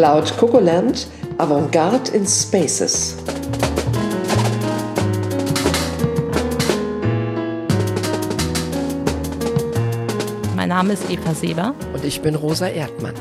Cloud Cocoland, Avantgarde in Spaces. Mein Name ist Eva Seber. Und ich bin Rosa Erdmann.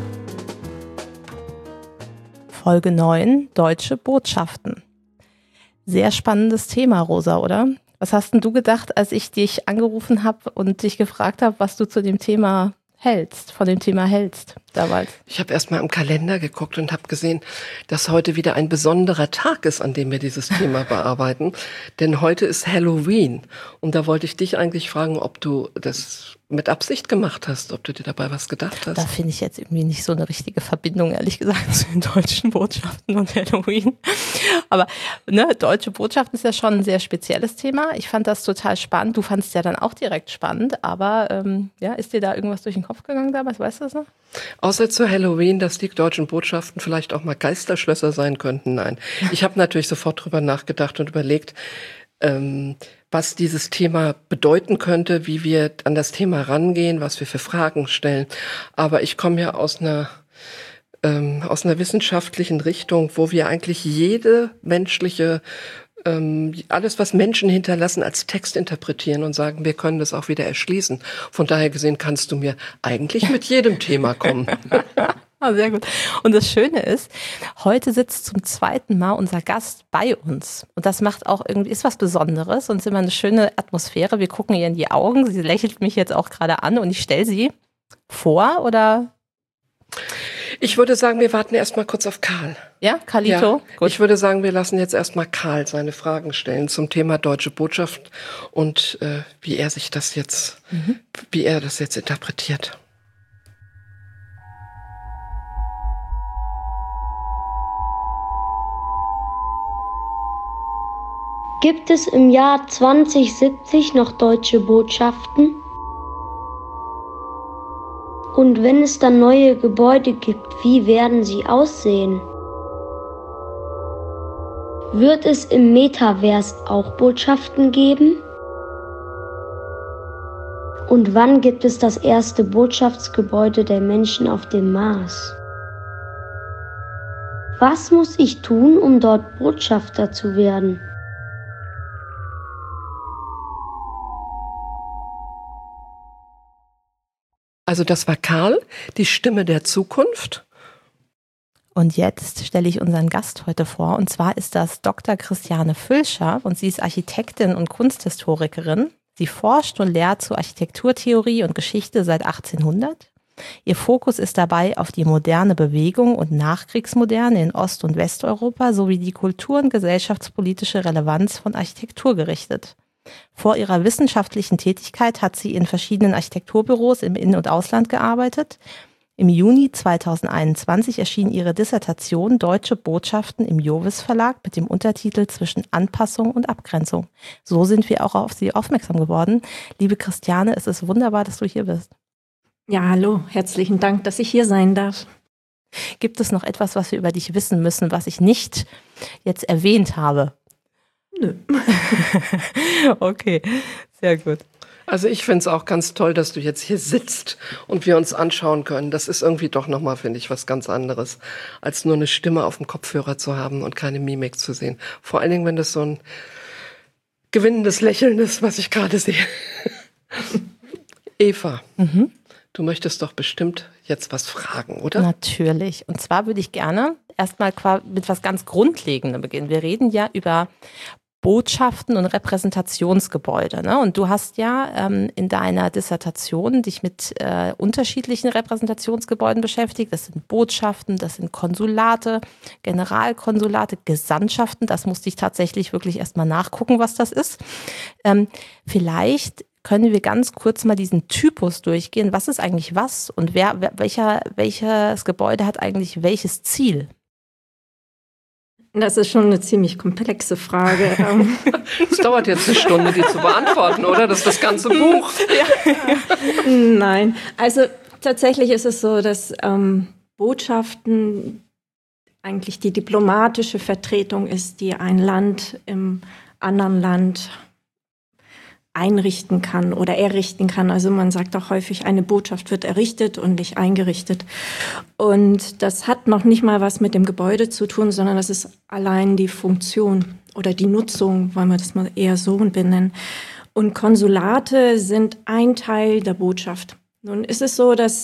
Folge 9, Deutsche Botschaften. Sehr spannendes Thema, Rosa, oder? Was hast denn du gedacht, als ich dich angerufen habe und dich gefragt habe, was du zu dem Thema von dem Thema hältst damals? Ich habe erst mal im Kalender geguckt und habe gesehen, dass heute wieder ein besonderer Tag ist, an dem wir dieses Thema bearbeiten. Denn heute ist Halloween. Und da wollte ich dich eigentlich fragen, ob du das mit Absicht gemacht hast, ob du dir dabei was gedacht hast. Da finde ich jetzt irgendwie nicht so eine richtige Verbindung, ehrlich gesagt, zu den deutschen Botschaften und Halloween. Aber deutsche Botschaften ist ja schon ein sehr spezielles Thema. Ich fand das total spannend. Du fandest es ja dann auch direkt spannend. Aber ist dir da irgendwas durch den Kopf gegangen damals? Weißt du das noch? Außer zu Halloween, dass die deutschen Botschaften vielleicht auch mal Geisterschlösser sein könnten. Nein, ich habe natürlich sofort drüber nachgedacht und überlegt, was dieses Thema bedeuten könnte, wie wir an das Thema rangehen, was wir für Fragen stellen. Aber ich komme ja aus einer wissenschaftlichen Richtung, wo wir eigentlich jede menschliche, alles, was Menschen hinterlassen, als Text interpretieren und sagen, wir können das auch wieder erschließen. Von daher gesehen kannst du mir eigentlich mit jedem Thema kommen. Ah, sehr gut. Und das Schöne ist, heute sitzt zum zweiten Mal unser Gast bei uns. Und das macht auch irgendwie, ist was Besonderes und ist immer eine schöne Atmosphäre. Wir gucken ihr in die Augen. Sie lächelt mich jetzt auch gerade an und ich stelle sie vor, oder? Ich würde sagen, wir warten erst mal kurz auf Karl. Ja, Carlito? Ja, gut. Ich würde sagen, wir lassen jetzt erst mal Karl seine Fragen stellen zum Thema Deutsche Botschaft und wie er das jetzt interpretiert. Gibt es im Jahr 2070 noch deutsche Botschaften? Und wenn es dann neue Gebäude gibt, wie werden sie aussehen? Wird es im Metaverse auch Botschaften geben? Und wann gibt es das erste Botschaftsgebäude der Menschen auf dem Mars? Was muss ich tun, um dort Botschafter zu werden? Also das war Karl, die Stimme der Zukunft. Und jetzt stelle ich unseren Gast heute vor. Und zwar ist das Dr. Christiane Völscher und sie ist Architektin und Kunsthistorikerin. Sie forscht und lehrt zu Architekturtheorie und Geschichte seit 1800. Ihr Fokus ist dabei auf die moderne Bewegung und Nachkriegsmoderne in Ost- und Westeuropa sowie die kultur- und gesellschaftspolitische Relevanz von Architektur gerichtet. Vor ihrer wissenschaftlichen Tätigkeit hat sie in verschiedenen Architekturbüros im In- und Ausland gearbeitet. Im Juni 2021 erschien ihre Dissertation Deutsche Botschaften im Jovis Verlag mit dem Untertitel Zwischen Anpassung und Abgrenzung. So sind wir auch auf sie aufmerksam geworden. Liebe Christiane, es ist wunderbar, dass du hier bist. Ja, hallo, herzlichen Dank, dass ich hier sein darf. Gibt es noch etwas, was wir über dich wissen müssen, was ich nicht jetzt erwähnt habe? Nö. Okay, sehr gut. Also ich finde es auch ganz toll, dass du jetzt hier sitzt und wir uns anschauen können. Das ist irgendwie doch nochmal, finde ich, was ganz anderes, als nur eine Stimme auf dem Kopfhörer zu haben und keine Mimik zu sehen. Vor allen Dingen, wenn das so ein gewinnendes Lächeln ist, was ich gerade sehe. Eva, du möchtest doch bestimmt jetzt was fragen, oder? Natürlich. Und zwar würde ich gerne erstmal mit was ganz Grundlegendem beginnen. Wir reden ja über Botschaften und Repräsentationsgebäude. Ne? Und du hast ja in deiner Dissertation dich mit unterschiedlichen Repräsentationsgebäuden beschäftigt. Das sind Botschaften, das sind Konsulate, Generalkonsulate, Gesandtschaften. Das musste ich tatsächlich wirklich erstmal nachgucken, was das ist. Vielleicht können wir ganz kurz mal diesen Typus durchgehen. Was ist eigentlich was und welches Gebäude hat eigentlich welches Ziel? Das ist schon eine ziemlich komplexe Frage. Es dauert jetzt eine Stunde, die zu beantworten, oder? Das ist das ganze Buch. Ja. Nein, also tatsächlich ist es so, dass Botschaften eigentlich die diplomatische Vertretung ist, die ein Land im anderen Land einrichten kann oder errichten kann. Also man sagt auch häufig, eine Botschaft wird errichtet und nicht eingerichtet. Und das hat noch nicht mal was mit dem Gebäude zu tun, sondern das ist allein die Funktion oder die Nutzung, wollen wir das mal eher so benennen. Und Konsulate sind ein Teil der Botschaft. Nun ist es so, dass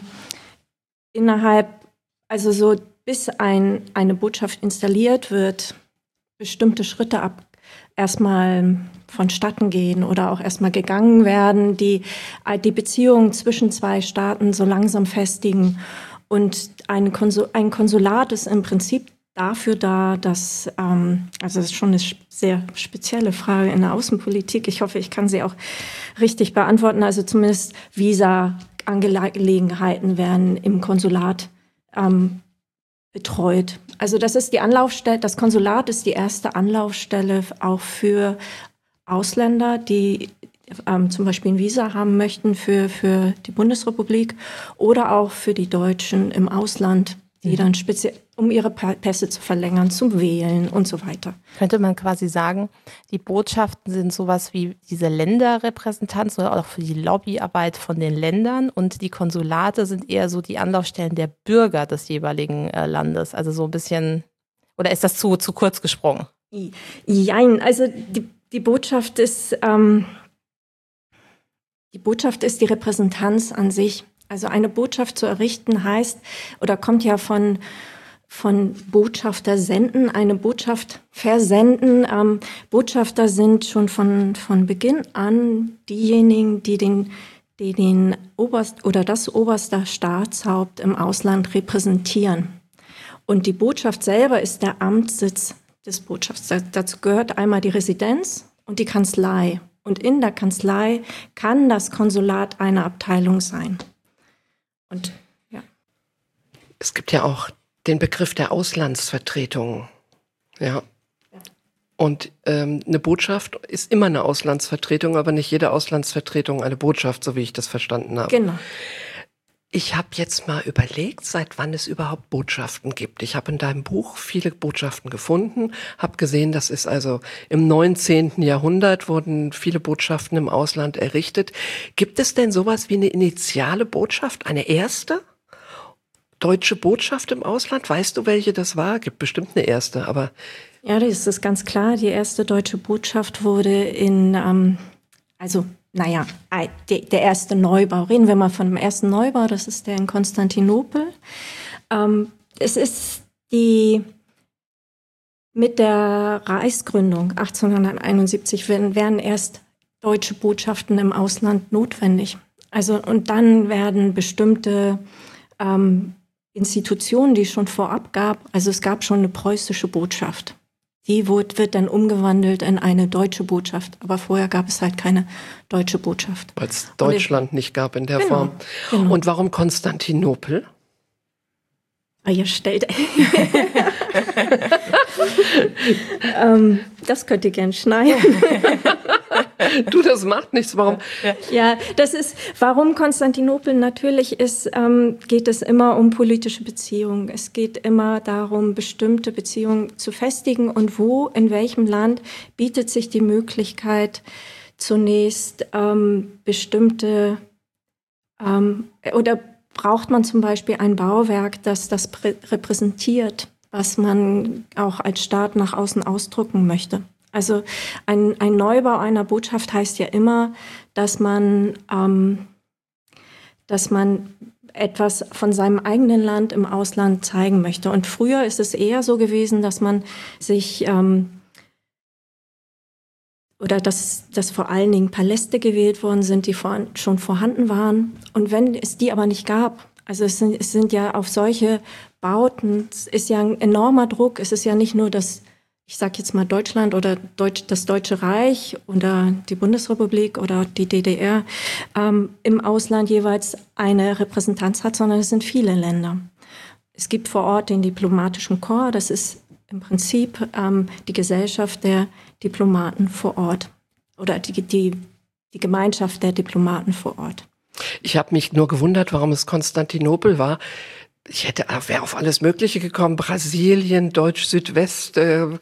also so bis eine Botschaft installiert wird, bestimmte Schritte erstmal vonstatten gehen oder auch erstmal gegangen werden, die Beziehungen zwischen zwei Staaten so langsam festigen. Und ein Konsulat ist im Prinzip dafür da, dass, also das ist schon eine sehr spezielle Frage in der Außenpolitik. Ich hoffe, ich kann sie auch richtig beantworten. Also zumindest Visa-Angelegenheiten werden im Konsulat betreut. Also das ist die Anlaufstelle, das Konsulat ist die erste Anlaufstelle auch für Ausländer, die zum Beispiel ein Visa haben möchten für die Bundesrepublik oder auch für die Deutschen im Ausland, die dann speziell, um ihre Pässe zu verlängern, zum Wählen und so weiter. Könnte man quasi sagen, die Botschaften sind sowas wie diese Länderrepräsentanz oder auch für die Lobbyarbeit von den Ländern und die Konsulate sind eher so die Anlaufstellen der Bürger des jeweiligen Landes. Also so ein bisschen, oder ist das zu kurz gesprungen? Jein, also die Botschaft ist die Repräsentanz an sich. Also eine Botschaft zu errichten heißt, oder kommt ja von Botschafter senden, eine Botschaft versenden. Botschafter sind schon von Beginn an diejenigen, die das oberste Staatshaupt im Ausland repräsentieren. Und die Botschaft selber ist der Amtssitz des Botschafters. Dazu gehört einmal die Residenz und die Kanzlei. Und in der Kanzlei kann das Konsulat eine Abteilung sein. Und ja. Es gibt ja auch den Begriff der Auslandsvertretung. Ja. Und eine Botschaft ist immer eine Auslandsvertretung, aber nicht jede Auslandsvertretung eine Botschaft, so wie ich das verstanden habe. Genau. Ich habe jetzt mal überlegt, seit wann es überhaupt Botschaften gibt. Ich habe in deinem Buch viele Botschaften gefunden, habe gesehen, das ist also im 19. Jahrhundert wurden viele Botschaften im Ausland errichtet. Gibt es denn sowas wie eine initiale Botschaft, eine erste deutsche Botschaft im Ausland? Weißt du, welche das war? Gibt bestimmt eine erste, aber... Ja, das ist ganz klar. Die erste deutsche Botschaft wurde der erste Neubau. Reden wir mal von dem ersten Neubau, das ist der in Konstantinopel. Es ist mit der Reichsgründung 1871 werden erst deutsche Botschaften im Ausland notwendig. Also, und dann werden bestimmte Institutionen, die es schon vorab gab, also es gab schon eine preußische Botschaft. Die wird dann umgewandelt in eine deutsche Botschaft. Aber vorher gab es halt keine deutsche Botschaft. Weil es Deutschland nicht gab in der Form. Genau. Und warum Konstantinopel? Ihr stellt. Das könnt ihr gern schneiden. Du, das macht nichts. Warum? Ja, warum Konstantinopel natürlich geht es immer um politische Beziehungen. Es geht immer darum, bestimmte Beziehungen zu festigen und in welchem Land bietet sich die Möglichkeit, zunächst bestimmte oder braucht man zum Beispiel ein Bauwerk, das repräsentiert, was man auch als Staat nach außen ausdrücken möchte. Also ein Neubau einer Botschaft heißt ja immer, dass man etwas von seinem eigenen Land im Ausland zeigen möchte. Und früher ist es eher so gewesen, dass man sich oder dass vor allen Dingen Paläste gewählt worden sind, die schon vorhanden waren. Und wenn es die aber nicht gab, also es sind ja auf solche Bauten, es ist ja ein enormer Druck. Es ist ja nicht nur ich sage jetzt mal Deutschland oder das Deutsche Reich oder die Bundesrepublik oder die DDR im Ausland jeweils eine Repräsentanz hat, sondern es sind viele Länder. Es gibt vor Ort den diplomatischen Korps, das ist im Prinzip die Gesellschaft der Diplomaten vor Ort oder die Gemeinschaft der Diplomaten vor Ort. Ich habe mich nur gewundert, warum es Konstantinopel war. wäre auf alles Mögliche gekommen. Brasilien, Deutsch-Südwest,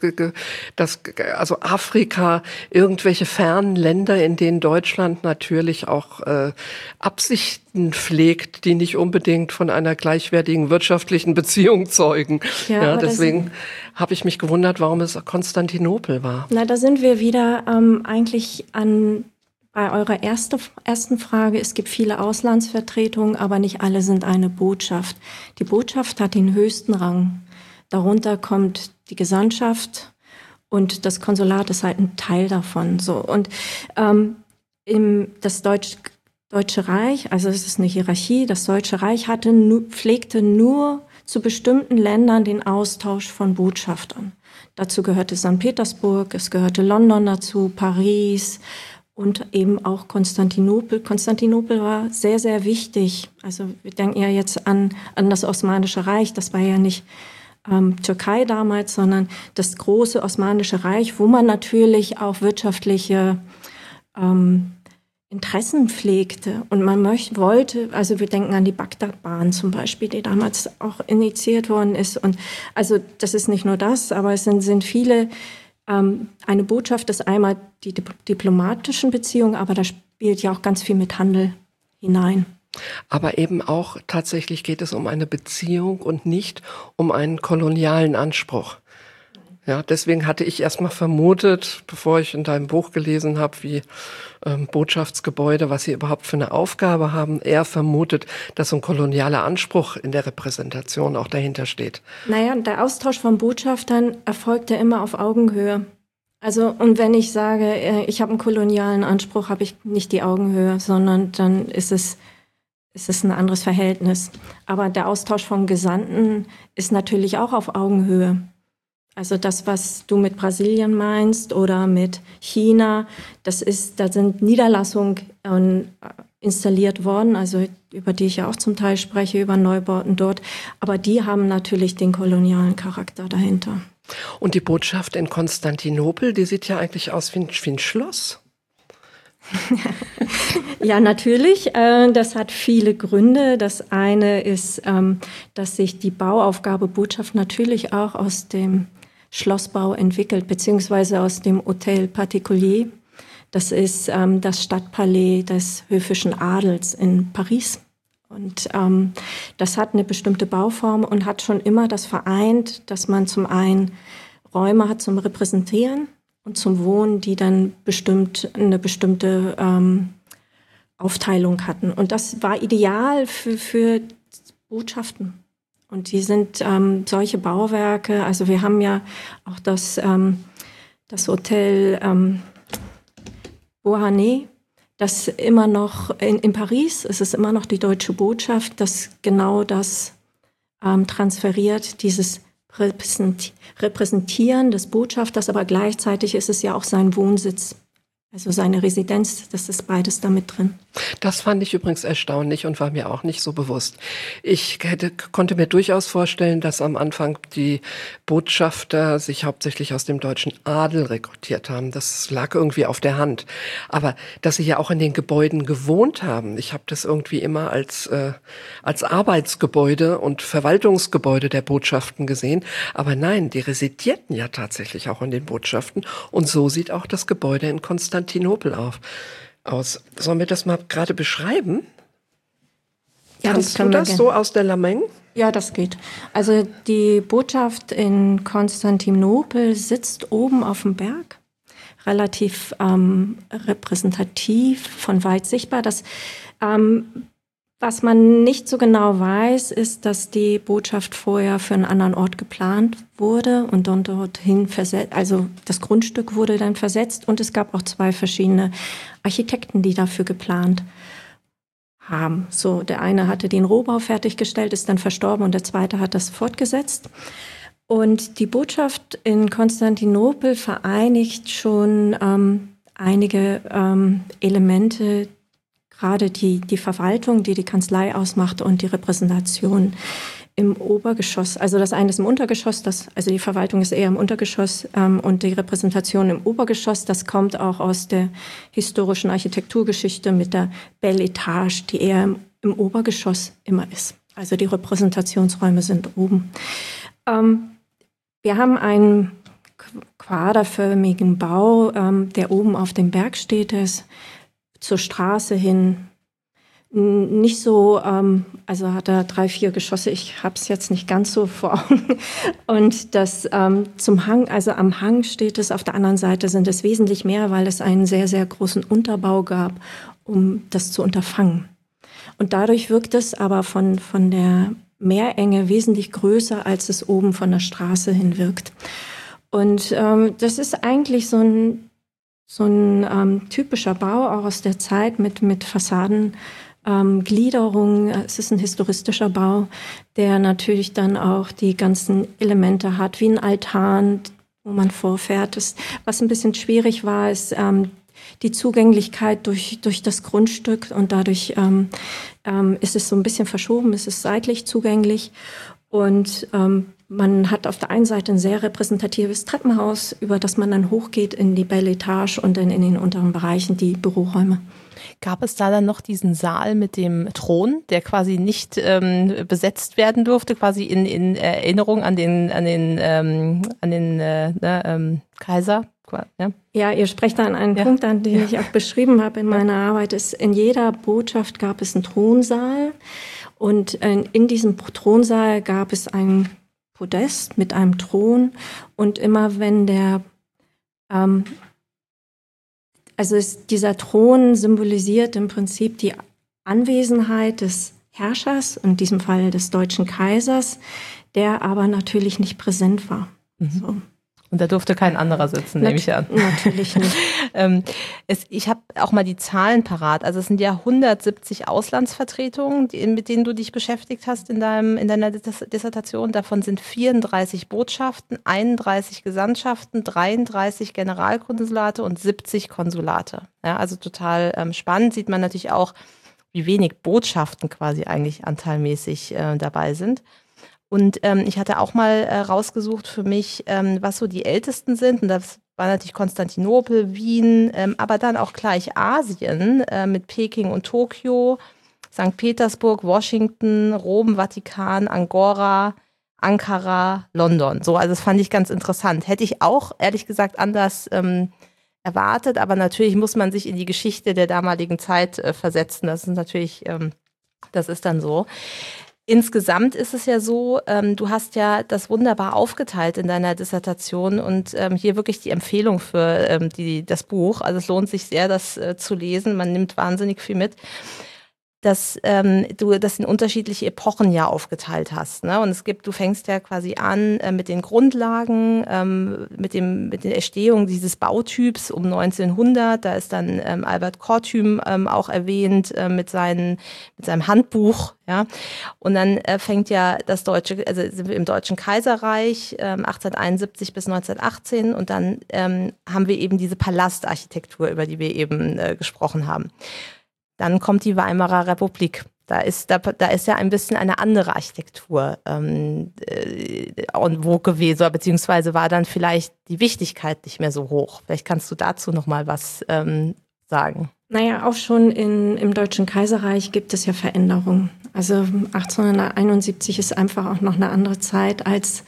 also Afrika, irgendwelche fernen Länder, in denen Deutschland natürlich auch Absichten pflegt, die nicht unbedingt von einer gleichwertigen wirtschaftlichen Beziehung zeugen. Ja, deswegen habe ich mich gewundert, warum es Konstantinopel war. Na, da sind wir wieder eigentlich bei eurer ersten Frage. Es gibt viele Auslandsvertretungen, aber nicht alle sind eine Botschaft. Die Botschaft hat den höchsten Rang. Darunter kommt die Gesandtschaft und das Konsulat ist halt ein Teil davon. So. Und das Deutsche Reich, also es ist eine Hierarchie, das Deutsche Reich pflegte nur zu bestimmten Ländern den Austausch von Botschaftern. Dazu gehörte St. Petersburg, es gehörte London dazu, Paris und eben auch Konstantinopel. Konstantinopel war sehr, sehr wichtig. Also wir denken ja jetzt an das Osmanische Reich. Das war ja nicht Türkei damals, sondern das große Osmanische Reich, wo man natürlich auch wirtschaftliche Interessen pflegte. Und man wollte, also wir denken an die Bagdadbahn zum Beispiel, die damals auch initiiert worden ist. Und also das ist nicht nur das, aber es sind viele. Eine Botschaft ist einmal die diplomatischen Beziehungen, aber da spielt ja auch ganz viel mit Handel hinein. Aber eben auch tatsächlich geht es um eine Beziehung und nicht um einen kolonialen Anspruch. Ja, deswegen hatte ich erstmal vermutet, bevor ich in deinem Buch gelesen habe, wie Botschaftsgebäude, was sie überhaupt für eine Aufgabe haben, eher vermutet, dass so ein kolonialer Anspruch in der Repräsentation auch dahinter steht. Naja, der Austausch von Botschaftern erfolgt ja immer auf Augenhöhe. Also, und wenn ich sage, ich habe einen kolonialen Anspruch, habe ich nicht die Augenhöhe, sondern dann ist es ein anderes Verhältnis. Aber der Austausch von Gesandten ist natürlich auch auf Augenhöhe. Also das, was du mit Brasilien meinst oder mit China, da sind Niederlassungen installiert worden, also über die ich ja auch zum Teil spreche, über Neubauten dort. Aber die haben natürlich den kolonialen Charakter dahinter. Und die Botschaft in Konstantinopel, die sieht ja eigentlich aus wie ein Schloss. Ja, natürlich. Das hat viele Gründe. Das eine ist, dass sich die Bauaufgabe Botschaft natürlich auch aus dem Schlossbau entwickelt, beziehungsweise aus dem Hôtel Particulier. Das ist das Stadtpalais des höfischen Adels in Paris. Und das hat eine bestimmte Bauform und hat schon immer das vereint, dass man zum einen Räume hat zum Repräsentieren und zum Wohnen, die dann eine bestimmte Aufteilung hatten. Und das war ideal für Botschaften. Und die sind solche Bauwerke, also wir haben ja auch das Hotel Beauharnais, das immer noch in Paris, es ist immer noch die deutsche Botschaft, das genau das transferiert, dieses Repräsentieren des Botschafters, aber gleichzeitig ist es ja auch sein Wohnsitz. Also seine Residenz, das ist beides damit drin. Das fand ich übrigens erstaunlich und war mir auch nicht so bewusst. Ich konnte mir durchaus vorstellen, dass am Anfang die Botschafter sich hauptsächlich aus dem deutschen Adel rekrutiert haben. Das lag irgendwie auf der Hand. Aber dass sie ja auch in den Gebäuden gewohnt haben. Ich habe das irgendwie immer als Arbeitsgebäude und Verwaltungsgebäude der Botschaften gesehen. Aber nein, die residierten ja tatsächlich auch in den Botschaften. Und so sieht auch das Gebäude in Konstantinopel aus. Sollen wir das mal gerade beschreiben? Ja, Kannst du das so aus der Lameng? Ja, das geht. Also die Botschaft in Konstantinopel sitzt oben auf dem Berg, relativ repräsentativ, von weit sichtbar. Was man nicht so genau weiß, ist, dass die Botschaft vorher für einen anderen Ort geplant wurde und dann dorthin versetzt, also das Grundstück wurde dann versetzt und es gab auch 2 verschiedene Architekten, die dafür geplant haben. So, der eine hatte den Rohbau fertiggestellt, ist dann verstorben und der zweite hat das fortgesetzt. Und die Botschaft in Konstantinopel vereinigt schon einige Elemente, gerade die Verwaltung, die Kanzlei ausmacht und die Repräsentation im Obergeschoss. Also das eine ist im Untergeschoss, also die Verwaltung ist eher im Untergeschoss und die Repräsentation im Obergeschoss, das kommt auch aus der historischen Architekturgeschichte mit der Belle Etage, die eher im Obergeschoss immer ist. Also die Repräsentationsräume sind oben. Wir haben einen quaderförmigen Bau, der oben auf dem Berg steht, der ist zur Straße hin nicht so, also hat er 3, 4 Geschosse, ich habe es jetzt nicht ganz so vor Augen. Und das zum Hang, also am Hang steht es, auf der anderen Seite sind es wesentlich mehr, weil es einen sehr, sehr großen Unterbau gab, um das zu unterfangen. Und dadurch wirkt es aber von der Meerenge wesentlich größer, als es oben von der Straße hin wirkt. Und das ist eigentlich so ein typischer Bau, auch aus der Zeit mit Fassaden. Gliederung, es ist ein historistischer Bau, der natürlich dann auch die ganzen Elemente hat, wie ein Altan, wo man vorfährt. Was ein bisschen schwierig war, ist die Zugänglichkeit durch das Grundstück und dadurch ist es so ein bisschen verschoben, es ist seitlich zugänglich und man hat auf der einen Seite ein sehr repräsentatives Treppenhaus, über das man dann hochgeht in die Belle Etage und dann in den unteren Bereichen die Büroräume. Gab es da dann noch diesen Saal mit dem Thron, der quasi nicht besetzt werden durfte, quasi in Erinnerung an den Kaiser? Ja. Ja, ihr sprecht da an einen Punkt an, den ich auch beschrieben habe in meiner Arbeit. In jeder Botschaft gab es einen Thronsaal und in diesem Thronsaal gab es ein Podest mit einem Thron und immer wenn dieser Thron symbolisiert im Prinzip die Anwesenheit des Herrschers, in diesem Fall des deutschen Kaisers, der aber natürlich nicht präsent war. Mhm. So. Und da durfte kein anderer sitzen, nehme ich an. Natürlich nicht. Ich habe auch mal die Zahlen parat. Also es sind ja 170 Auslandsvertretungen, mit denen du dich beschäftigt hast in deiner Dissertation. Davon sind 34 Botschaften, 31 Gesandtschaften, 33 Generalkonsulate und 70 Konsulate. Ja, also total spannend. Sieht man natürlich auch, wie wenig Botschaften quasi eigentlich anteilmäßig dabei sind. Und ich hatte auch mal rausgesucht für mich, was so die ältesten sind. Und das war natürlich Konstantinopel, Wien, aber dann auch gleich Asien mit Peking und Tokio, St. Petersburg, Washington, Rom, Vatikan, Angora, Ankara, London. So, also das fand ich ganz interessant. Hätte ich auch, ehrlich gesagt, anders erwartet. Aber natürlich muss man sich in die Geschichte der damaligen Zeit versetzen. Das ist natürlich, das ist dann so. Insgesamt ist es ja so, du hast ja das wunderbar aufgeteilt in deiner Dissertation und hier wirklich die Empfehlung für das Buch. Also es lohnt sich sehr, das zu lesen. Man nimmt wahnsinnig viel mit, dass du das in unterschiedliche Epochen ja aufgeteilt hast. Ne? Und du fängst ja quasi an mit den Grundlagen, mit der Entstehung dieses Bautyps um 1900. Da ist dann Albert Kortüm auch erwähnt mit seinem Handbuch. Ja? Und dann fängt ja sind wir im Deutschen Kaiserreich 1871 bis 1918 und dann haben wir eben diese Palastarchitektur, über die wir eben gesprochen haben. Dann kommt die Weimarer Republik. Da ist ja ein bisschen eine andere Architektur en vogue gewesen, beziehungsweise war dann vielleicht die Wichtigkeit nicht mehr so hoch. Vielleicht kannst du dazu noch mal was sagen. Naja, auch schon im Deutschen Kaiserreich gibt es ja Veränderungen. Also 1871 ist einfach auch noch eine andere Zeit als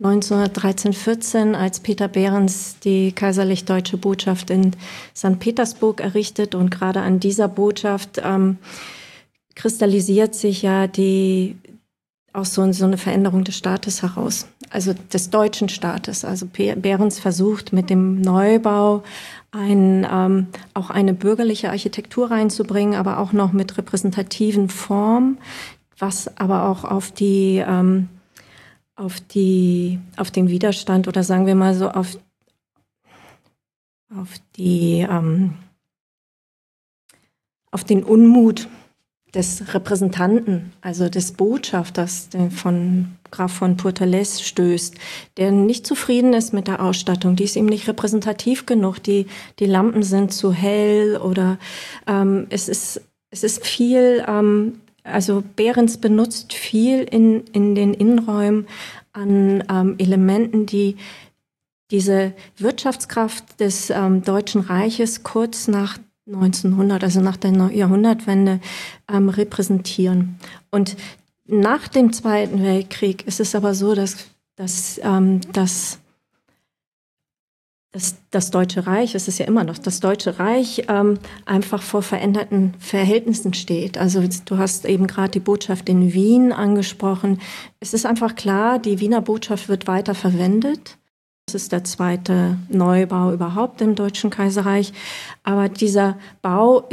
1913/14, als Peter Behrens die kaiserlich-deutsche Botschaft in St. Petersburg errichtet. Und gerade an dieser Botschaft kristallisiert sich ja auch so eine Veränderung des Staates heraus, also des deutschen Staates. Also Behrens versucht mit dem Neubau auch eine bürgerliche Architektur reinzubringen, aber auch noch mit repräsentativen Formen, was aber auch auf den Widerstand oder sagen wir mal so auf den Unmut des Repräsentanten, also des Botschafters von Graf von Pourtalès stößt, der nicht zufrieden ist mit der Ausstattung. Die ist ihm nicht repräsentativ genug. Die Lampen sind zu hell oder es ist viel, also Behrens benutzt viel in den Innenräumen an Elementen, die diese Wirtschaftskraft des Deutschen Reiches kurz nach 1900, also nach der Jahrhundertwende, repräsentieren. Und Nach dem Zweiten Weltkrieg ist es aber so, dass das Deutsche Reich, es ist ja immer noch das Deutsche Reich, einfach vor veränderten Verhältnissen steht. Also du hast eben gerade die Botschaft in Wien angesprochen. Es ist einfach klar, die Wiener Botschaft wird weiter verwendet. Das ist der zweite Neubau überhaupt im Deutschen Kaiserreich. Aber dieser Bau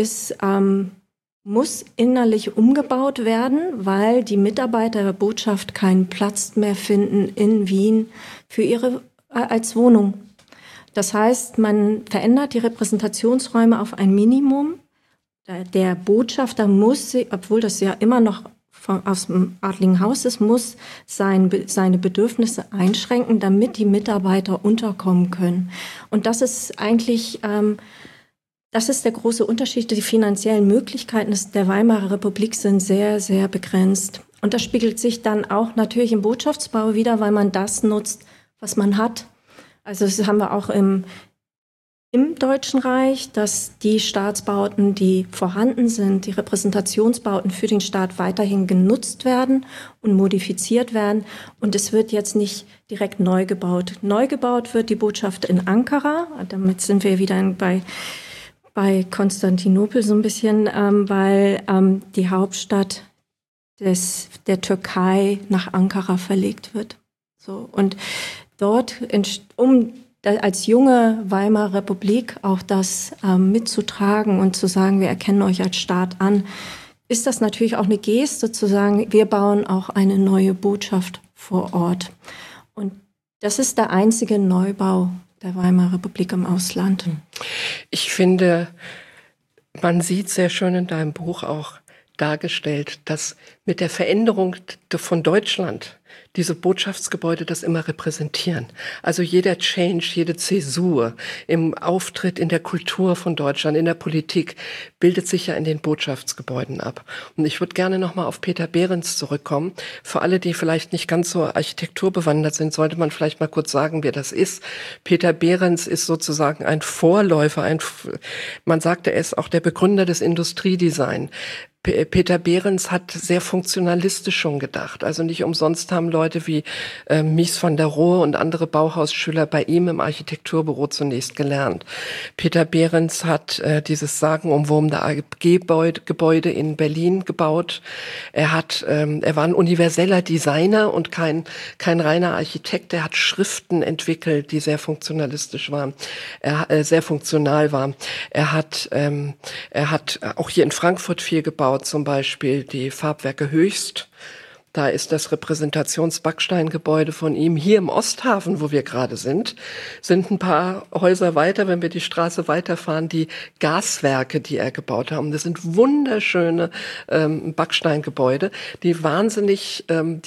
muss innerlich umgebaut werden, weil die Mitarbeiter der Botschaft keinen Platz mehr finden in Wien für ihre als Wohnung. Das heißt, man verändert die Repräsentationsräume auf ein Minimum. Der Botschafter muss, obwohl das ja immer noch aus dem adligen Haus ist, muss seine Bedürfnisse einschränken, damit die Mitarbeiter unterkommen können. Und das ist eigentlich, das ist der große Unterschied. Die finanziellen Möglichkeiten der Weimarer Republik sind sehr, sehr begrenzt. Und das spiegelt sich dann auch natürlich im Botschaftsbau wieder, weil man das nutzt, was man hat. Also das haben wir auch im Deutschen Reich, dass die Staatsbauten, die vorhanden sind, die Repräsentationsbauten für den Staat weiterhin genutzt werden und modifiziert werden. Und es wird jetzt nicht direkt neu gebaut. Neu gebaut wird die Botschaft in Ankara. Damit sind wir wieder bei Konstantinopel so ein bisschen, weil die Hauptstadt der Türkei nach Ankara verlegt wird. So, und dort, als junge Weimarer Republik auch das mitzutragen und zu sagen, wir erkennen euch als Staat an, ist das natürlich auch eine Geste zu sagen, wir bauen auch eine neue Botschaft vor Ort. Und das ist der einzige Neubau der Weimarer Republik im Ausland. Ich finde, man sieht sehr schön in deinem Buch auch dargestellt, dass mit der Veränderung von Deutschland diese Botschaftsgebäude das immer repräsentieren. Also jeder Change, jede Zäsur im Auftritt, in der Kultur von Deutschland, in der Politik bildet sich ja in den Botschaftsgebäuden ab. Und ich würde gerne nochmal auf Peter Behrens zurückkommen. Für alle, die vielleicht nicht ganz so architekturbewandert sind, sollte man vielleicht mal kurz sagen, wer das ist. Peter Behrens ist sozusagen ein Vorläufer, man sagte, er ist auch der Begründer des Industriedesign. Peter Behrens hat sehr funktionalistisch schon gedacht. Also nicht umsonst haben Leute wie Mies van der Rohe und andere Bauhausschüler bei ihm im Architekturbüro zunächst gelernt. Peter Behrens hat dieses sagenumwobene AG-Gebäude in Berlin gebaut. Er war ein universeller Designer und kein reiner Architekt. Er hat Schriften entwickelt, die sehr funktionalistisch waren, sehr funktional waren. Er hat auch hier in Frankfurt viel gebaut, zum Beispiel die Farbwerke Höchst. Da ist das Repräsentationsbacksteingebäude von ihm. Hier im Osthafen, wo wir gerade sind ein paar Häuser weiter, wenn wir die Straße weiterfahren, die Gaswerke, die er gebaut hat. Das sind wunderschöne Backsteingebäude, die wahnsinnig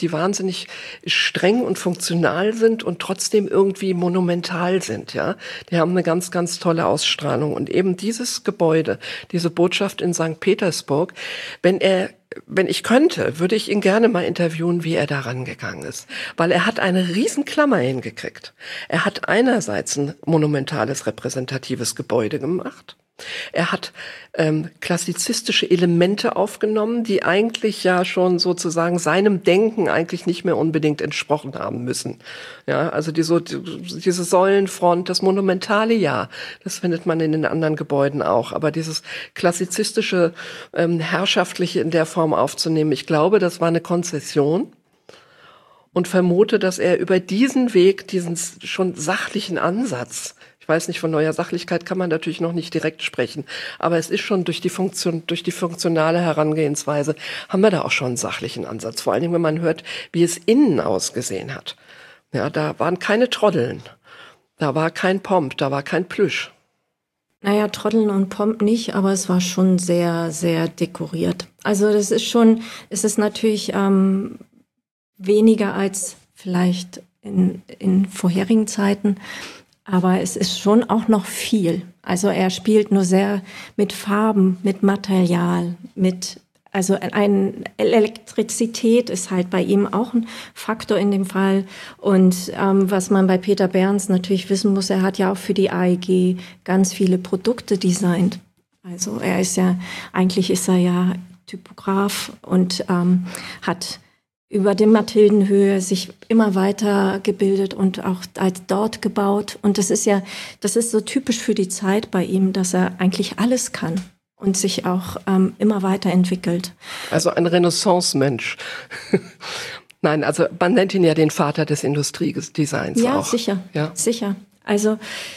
streng und funktional sind und trotzdem irgendwie monumental sind. Ja, die haben eine ganz, ganz tolle Ausstrahlung. Und eben dieses Gebäude, diese Botschaft in St. Petersburg, wenn ich könnte, würde ich ihn gerne mal interviewen, wie er da rangegangen ist. Weil er hat eine Riesenklammer hingekriegt. Er hat einerseits ein monumentales, repräsentatives Gebäude gemacht. Er hat klassizistische Elemente aufgenommen, die eigentlich ja schon sozusagen seinem Denken eigentlich nicht mehr unbedingt entsprochen haben müssen. Ja, also diese Säulenfront, das monumentale, ja, das findet man in den anderen Gebäuden auch. Aber dieses klassizistische, herrschaftliche in der Form aufzunehmen, ich glaube, das war eine Konzession. Und vermute, dass er über diesen Weg, diesen schon sachlichen Ansatz, ich weiß nicht, von neuer Sachlichkeit kann man natürlich noch nicht direkt sprechen, aber es ist schon durch die funktionale Herangehensweise, haben wir da auch schon einen sachlichen Ansatz. Vor allen Dingen, wenn man hört, wie es innen ausgesehen hat. Ja, da waren keine Troddeln, da war kein Pomp, da war kein Plüsch. Naja, Troddeln und Pomp nicht, aber es war schon sehr, sehr dekoriert. Also es ist natürlich weniger als vielleicht in vorherigen Zeiten, aber es ist schon auch noch viel. Also er spielt nur sehr mit Farben, mit Material, Elektrizität ist halt bei ihm auch ein Faktor in dem Fall. Und was man bei Peter Behrens natürlich wissen muss, er hat ja auch für die AEG ganz viele Produkte designt. Also eigentlich ist er ja Typograf und hat über die Mathildenhöhe sich immer weiter gebildet und auch als dort gebaut. Und das ist so typisch für die Zeit bei ihm, dass er eigentlich alles kann und sich auch immer weiterentwickelt. Also ein Renaissance-Mensch. Nein, also man nennt ihn ja den Vater des Industriedesigns auch. Ja, sicher. Also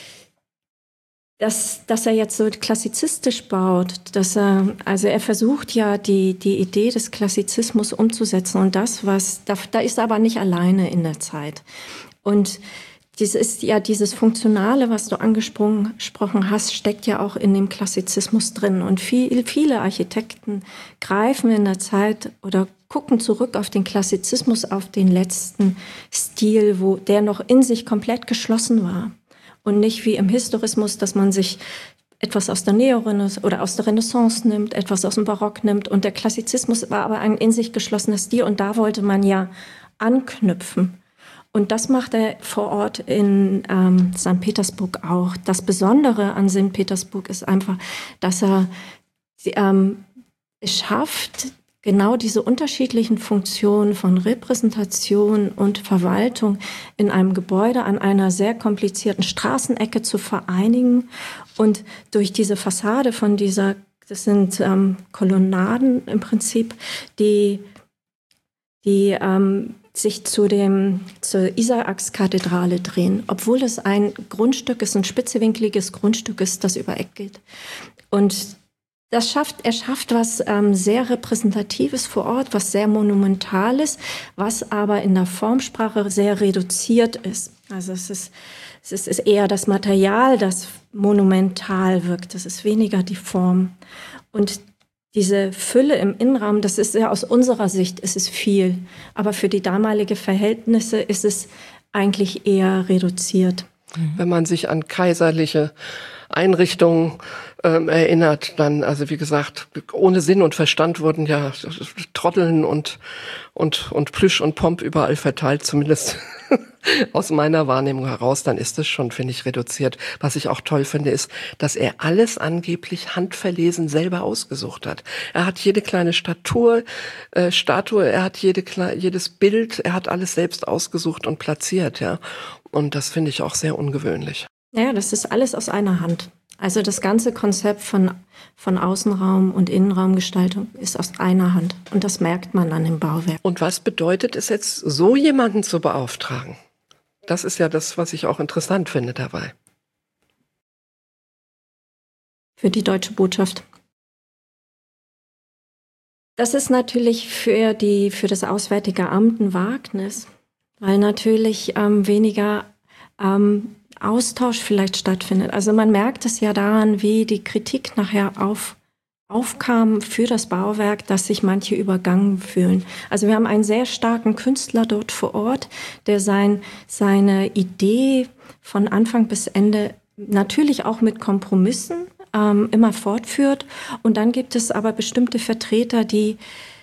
dass er jetzt so klassizistisch baut, er versucht ja die Idee des Klassizismus umzusetzen und da ist er aber nicht alleine in der Zeit. Und dieses Funktionale, was du angesprochen hast, steckt ja auch in dem Klassizismus drin. Und viele Architekten greifen in der Zeit oder gucken zurück auf den Klassizismus, auf den letzten Stil, der noch in sich komplett geschlossen war. Und nicht wie im Historismus, dass man sich etwas aus der Neorenaissance oder aus der Renaissance nimmt, etwas aus dem Barock nimmt. Und der Klassizismus war aber ein in sich geschlossener Stil. Und da wollte man ja anknüpfen. Und das macht er vor Ort in St. Petersburg auch. Das Besondere an St. Petersburg ist einfach, dass er es schafft, genau diese unterschiedlichen Funktionen von Repräsentation und Verwaltung in einem Gebäude an einer sehr komplizierten Straßenecke zu vereinigen und durch diese Fassade das sind Kolonnaden im Prinzip, die sich zur Isaakskathedrale drehen, obwohl es ein Grundstück ist, ein spitzwinkliges Grundstück ist, das über Eck geht. Und er schafft was sehr Repräsentatives vor Ort, was sehr Monumentales, was aber in der Formsprache sehr reduziert ist. Also es ist eher das Material, das monumental wirkt. Das ist weniger die Form. Und diese Fülle im Innenraum, das ist ja aus unserer Sicht, ist es viel. Aber für die damalige Verhältnisse ist es eigentlich eher reduziert. Wenn man sich an kaiserliche Einrichtungen erinnert, dann, also wie gesagt, ohne Sinn und Verstand wurden ja Trotteln und Plüsch und Pomp überall verteilt, zumindest aus meiner Wahrnehmung heraus, dann ist es schon, finde ich, reduziert. Was ich auch toll finde, ist, dass er alles angeblich handverlesen selber ausgesucht hat. Er hat jede kleine Statue, er hat jedes Bild, er hat alles selbst ausgesucht und platziert, ja. Und das finde ich auch sehr ungewöhnlich. Ja, das ist alles aus einer Hand. Also das ganze Konzept von Außenraum und Innenraumgestaltung ist aus einer Hand. Und das merkt man an dem Bauwerk. Und was bedeutet es jetzt, so jemanden zu beauftragen? Das ist ja das, was ich auch interessant finde dabei. Für die Deutsche Botschaft. Das ist natürlich für das Auswärtige Amt ein Wagnis, weil natürlich weniger Austausch vielleicht stattfindet. Also man merkt es ja daran, wie die Kritik nachher aufkam für das Bauwerk, dass sich manche übergangen fühlen. Also wir haben einen sehr starken Künstler dort vor Ort, der seine Idee von Anfang bis Ende natürlich auch mit Kompromissen immer fortführt. Und dann gibt es aber bestimmte Vertreter, die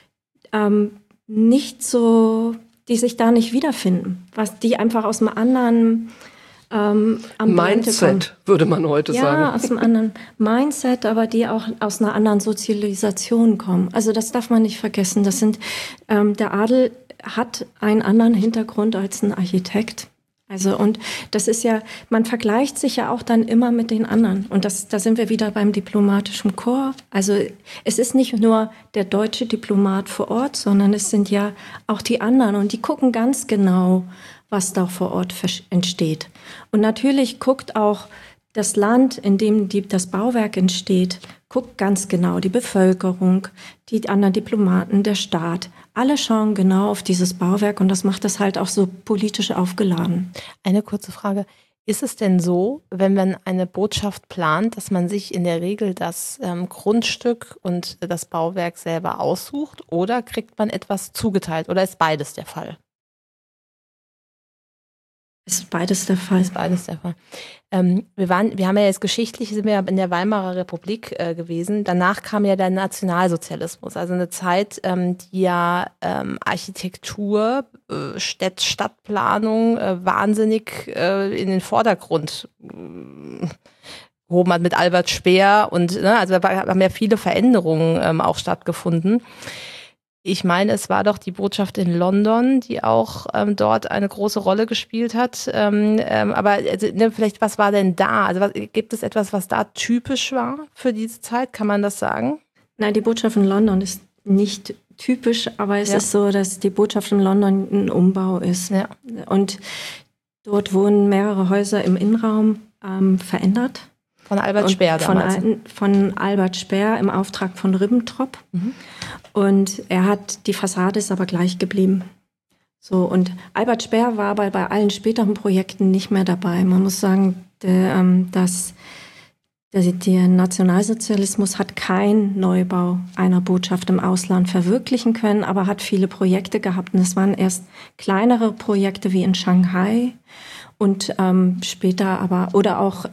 die sich da nicht wiederfinden, die einfach aus einem anderen Mindset, würde man heute sagen. Ja, aus einem anderen Mindset, aber die auch aus einer anderen Sozialisation kommen. Also das darf man nicht vergessen. Der Adel hat einen anderen Hintergrund als ein Architekt. Also und das ist ja, man vergleicht sich ja auch dann immer mit den anderen. Und da sind wir wieder beim diplomatischen Korps. Also es ist nicht nur der deutsche Diplomat vor Ort, sondern es sind ja auch die anderen. Und die gucken ganz genau, was da vor Ort entsteht. Und natürlich guckt auch das Land, in dem das Bauwerk entsteht, guckt ganz genau die Bevölkerung, die anderen Diplomaten, der Staat. Alle schauen genau auf dieses Bauwerk und das macht das halt auch so politisch aufgeladen. Eine kurze Frage. Ist es denn so, wenn man eine Botschaft plant, dass man sich in der Regel das Grundstück und das Bauwerk selber aussucht oder kriegt man etwas zugeteilt oder ist beides der Fall? Ist beides der Fall. Ist beides der Fall. Wir haben ja jetzt geschichtlich, sind wir in der Weimarer Republik gewesen. Danach kam ja der Nationalsozialismus, also eine Zeit, die ja Architektur, Stadtplanung wahnsinnig in den Vordergrund gehoben hat mit Albert Speer und also da haben ja viele Veränderungen auch stattgefunden. Ich meine, es war doch die Botschaft in London, die auch dort eine große Rolle gespielt hat. Aber also, vielleicht, was war denn da? Also gibt es etwas, was da typisch war für diese Zeit? Kann man das sagen? Nein, die Botschaft in London ist nicht typisch, aber es ist so, dass die Botschaft in London ein Umbau ist. Ja. Und dort wurden mehrere Häuser im Innenraum verändert. Von Albert Speer damals. Von Albert Speer im Auftrag von Ribbentrop. Mhm. Und die Fassade ist aber gleich geblieben. So, und Albert Speer war aber bei allen späteren Projekten nicht mehr dabei. Man muss sagen, der Nationalsozialismus hat keinen Neubau einer Botschaft im Ausland verwirklichen können, aber hat viele Projekte gehabt. Und es waren erst kleinere Projekte wie in Shanghai und später aber, oder auch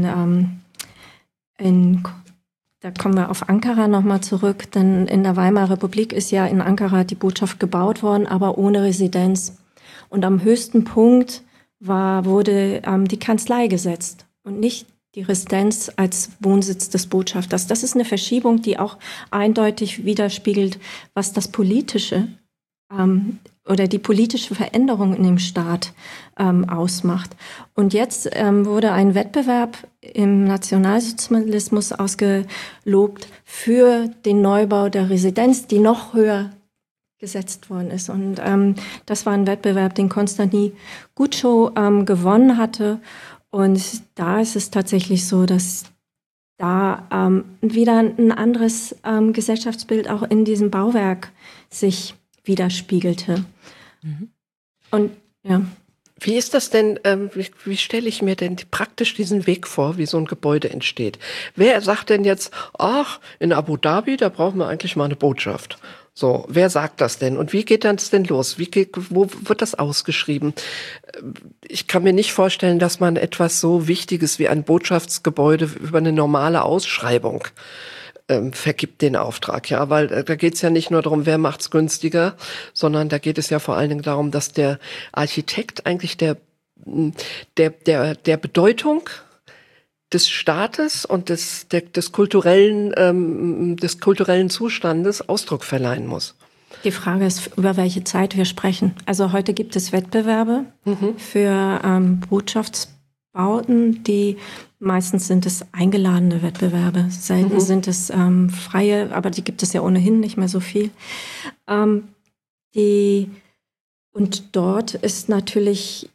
da kommen wir auf Ankara nochmal zurück, denn in der Weimarer Republik ist ja in Ankara die Botschaft gebaut worden, aber ohne Residenz. Und am höchsten Punkt wurde die Kanzlei gesetzt und nicht die Residenz als Wohnsitz des Botschafters. Das ist eine Verschiebung, die auch eindeutig widerspiegelt, was das Politische oder die politische Veränderung in dem Staat ausmacht. Und jetzt wurde ein Wettbewerb im Nationalsozialismus ausgelobt für den Neubau der Residenz, die noch höher gesetzt worden ist. Und das war ein Wettbewerb, den Konstantin Gutschow gewonnen hatte. Und da ist es tatsächlich so, dass da wieder ein anderes Gesellschaftsbild auch in diesem Bauwerk sich widerspiegelte. Mhm. Und ja. Wie ist das denn, wie stelle ich mir denn praktisch diesen Weg vor, wie so ein Gebäude entsteht? Wer sagt denn jetzt, ach, in Abu Dhabi, da brauchen wir eigentlich mal eine Botschaft? So, wer sagt das denn? Und wie geht das denn los? Wo wird das ausgeschrieben? Ich kann mir nicht vorstellen, dass man etwas so Wichtiges wie ein Botschaftsgebäude über eine normale Ausschreibung vergibt den Auftrag, ja, weil da geht es ja nicht nur darum, wer macht's günstiger, sondern da geht es ja vor allen Dingen darum, dass der Architekt eigentlich der Bedeutung des Staates und des kulturellen Zustandes Ausdruck verleihen muss. Die Frage ist, über welche Zeit wir sprechen. Also heute gibt es Wettbewerbe für Botschaftsbauten, meistens sind es eingeladene Wettbewerbe, selten sind es freie, aber die gibt es ja ohnehin nicht mehr so viel. Und dort ist natürlich,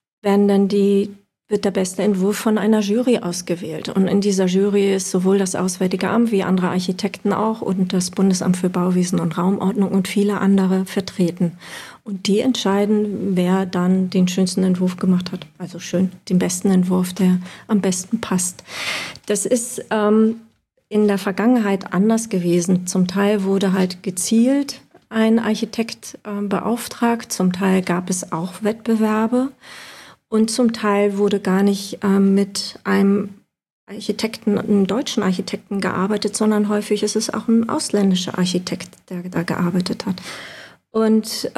wird der beste Entwurf von einer Jury ausgewählt. Und in dieser Jury ist sowohl das Auswärtige Amt wie andere Architekten auch und das Bundesamt für Bauwesen und Raumordnung und viele andere vertreten. Und die entscheiden, wer dann den schönsten Entwurf gemacht hat. Also den besten Entwurf, der am besten passt. Das ist in der Vergangenheit anders gewesen. Zum Teil wurde halt gezielt ein Architekt beauftragt, zum Teil gab es auch Wettbewerbe. Und zum Teil wurde gar nicht mit einem deutschen Architekten gearbeitet, sondern häufig ist es auch ein ausländischer Architekt, der da gearbeitet hat. Und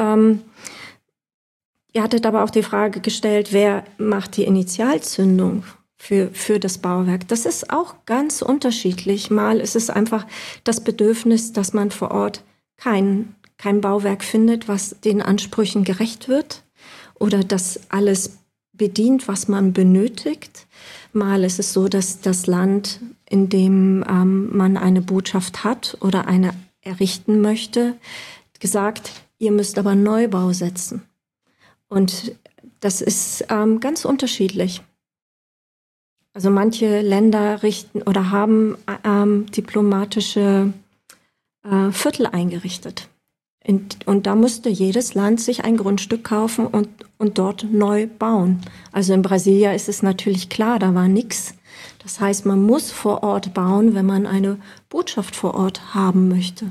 ihr hattet aber auch die Frage gestellt, wer macht die Initialzündung für das Bauwerk? Das ist auch ganz unterschiedlich. Mal ist es einfach das Bedürfnis, dass man vor Ort kein Bauwerk findet, was den Ansprüchen gerecht wird oder das alles bedient, was man benötigt. Mal ist es so, dass das Land, in dem man eine Botschaft hat oder eine errichten möchte, gesagt, ihr müsst aber Neubau setzen. Und das ist ganz unterschiedlich. Also manche Länder richten oder haben diplomatische Viertel eingerichtet. Und da musste jedes Land sich ein Grundstück kaufen und dort neu bauen. Also in Brasilien ist es natürlich klar, da war nichts. Das heißt, man muss vor Ort bauen, wenn man eine Botschaft vor Ort haben möchte.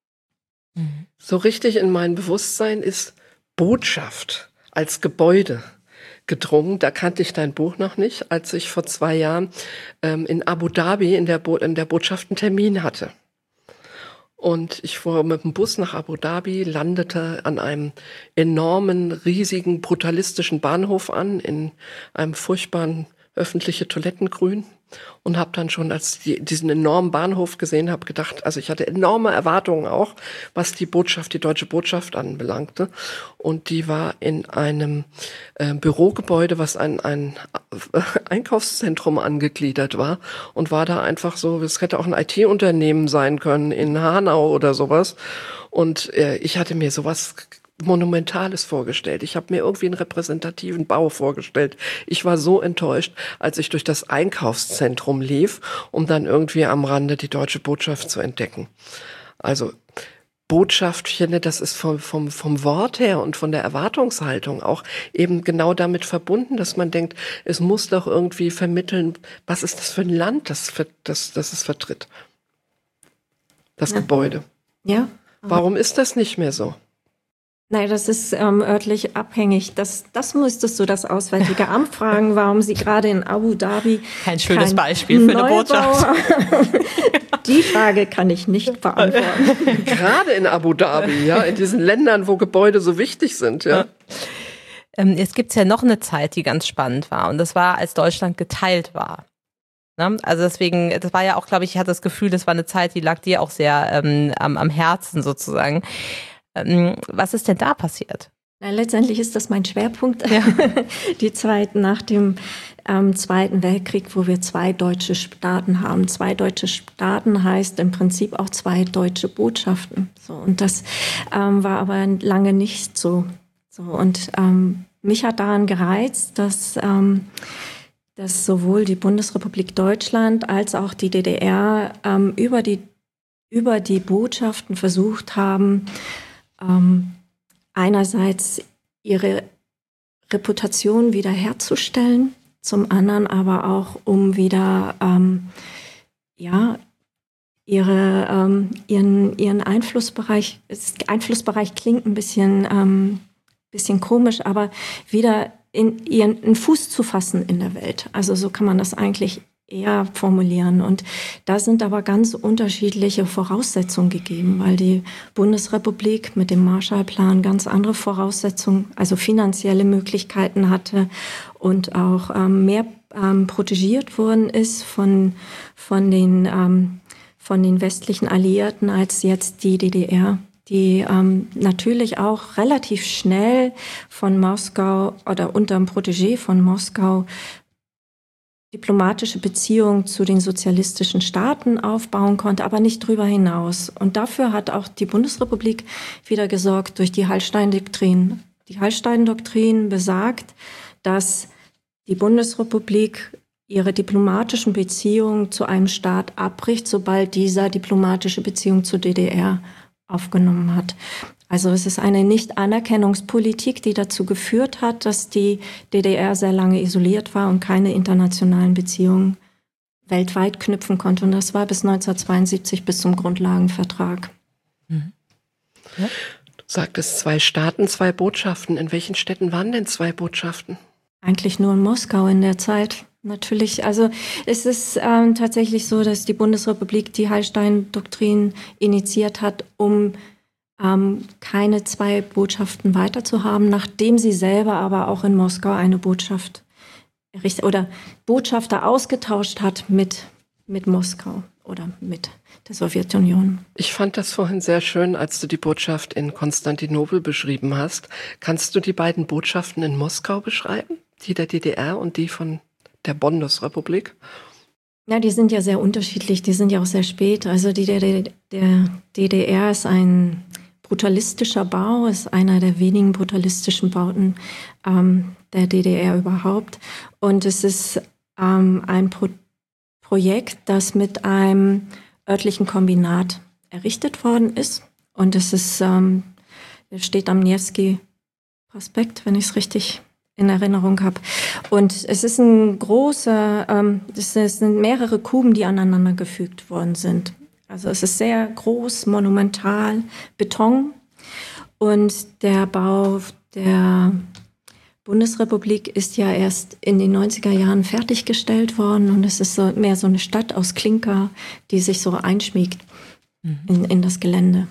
So richtig in mein Bewusstsein ist Botschaft als Gebäude gedrungen. Da kannte ich dein Buch noch nicht, als ich vor 2 Jahren in Abu Dhabi in der Botschaft einen Termin hatte. Und ich fuhr mit dem Bus nach Abu Dhabi, landete an einem enormen, riesigen, brutalistischen Bahnhof an, in einem furchtbaren öffentlichen Toilettengrün. und habe dann schon, als ich diesen enormen Bahnhof gesehen habe, gedacht, also ich hatte enorme Erwartungen auch, was die deutsche Botschaft anbelangte. Und die war in einem Bürogebäude, was ein Einkaufszentrum angegliedert war und war da einfach so, es hätte auch ein IT-Unternehmen sein können in Hanau oder sowas. Und ich hatte mir sowas Monumentales vorgestellt. Ich habe mir irgendwie einen repräsentativen Bau vorgestellt. Ich war so enttäuscht, als ich durch das Einkaufszentrum lief, um dann irgendwie am Rande die deutsche Botschaft zu entdecken. Also Botschaft, ich finde, das ist vom Wort her und von der Erwartungshaltung auch eben genau damit verbunden, dass man denkt, es muss doch irgendwie vermitteln, was ist das für ein Land, das es vertritt. Das Gebäude. Ja. Warum ist das nicht mehr so? Nein, das ist örtlich abhängig. Das müsstest du das Auswärtige Amt fragen, warum sie gerade in Abu Dhabi kein schönes Beispiel für eine Botschaft. Die Frage kann ich nicht beantworten. Gerade in Abu Dhabi, ja, in diesen Ländern, wo Gebäude so wichtig sind, ja. Es gibt ja noch eine Zeit, die ganz spannend war, und das war, als Deutschland geteilt war. Also deswegen, das war ja auch, glaube ich hatte das Gefühl, das war eine Zeit, die lag dir auch sehr am Herzen sozusagen. Was ist denn da passiert? Na, letztendlich ist das mein Schwerpunkt, die Zeit nach dem Zweiten Weltkrieg, wo wir 2 deutsche Staaten haben. 2 deutsche Staaten heißt im Prinzip auch 2 deutsche Botschaften. So, und das war aber lange nicht so. Und mich hat daran gereizt, dass sowohl die Bundesrepublik Deutschland als auch die DDR über die Botschaften versucht haben, einerseits ihre Reputation wiederherzustellen, zum anderen aber auch, um wieder ihren Einflussbereich, Einflussbereich klingt ein bisschen komisch, aber wieder einen Fuß zu fassen in der Welt. Also so kann man das eigentlich eher formulieren. Und da sind aber ganz unterschiedliche Voraussetzungen gegeben, weil die Bundesrepublik mit dem Marshallplan ganz andere Voraussetzungen, also finanzielle Möglichkeiten hatte und auch mehr protegiert worden ist von den westlichen Alliierten als jetzt die DDR, die natürlich auch relativ schnell von Moskau oder unterm Protégé von Moskau diplomatische Beziehungen zu den sozialistischen Staaten aufbauen konnte, aber nicht drüber hinaus. Und dafür hat auch die Bundesrepublik wieder gesorgt durch die Hallstein-Doktrin. Die Hallstein-Doktrin besagt, dass die Bundesrepublik ihre diplomatischen Beziehungen zu einem Staat abbricht, sobald dieser diplomatische Beziehungen zur DDR aufgenommen hat. Also es ist eine Nicht-Anerkennungspolitik, die dazu geführt hat, dass die DDR sehr lange isoliert war und keine internationalen Beziehungen weltweit knüpfen konnte. Und das war bis 1972, bis zum Grundlagenvertrag. Mhm. Ja. Du sagtest 2 Staaten, 2 Botschaften. In welchen Städten waren denn 2 Botschaften? Eigentlich nur in Moskau in der Zeit. Natürlich, also es ist tatsächlich so, dass die Bundesrepublik die Hallstein-Doktrin initiiert hat, um keine 2 Botschaften weiter zu haben, nachdem sie selber aber auch in Moskau eine Botschaft oder Botschafter ausgetauscht hat mit Moskau oder mit der Sowjetunion. Ich fand das vorhin sehr schön, als du die Botschaft in Konstantinopel beschrieben hast. Kannst du die beiden Botschaften in Moskau beschreiben? Die der DDR und die von der Bundesrepublik? Ja, die sind ja sehr unterschiedlich, die sind ja auch sehr spät. Also die der DDR ist ein brutalistischer Bau, ist einer der wenigen brutalistischen Bauten der DDR überhaupt. Und es ist ein Projekt, das mit einem örtlichen Kombinat errichtet worden ist. Und es ist, steht am Nevsky-Prospekt, wenn ich es richtig in Erinnerung habe. Und es ist ein großer, es sind mehrere Kuben, die aneinander gefügt worden sind. Also es ist sehr groß, monumental, Beton. Und der Bau der Bundesrepublik ist ja erst in den 90er Jahren fertiggestellt worden. Und es ist so mehr so eine Stadt aus Klinker, die sich so einschmiegt in das Gelände.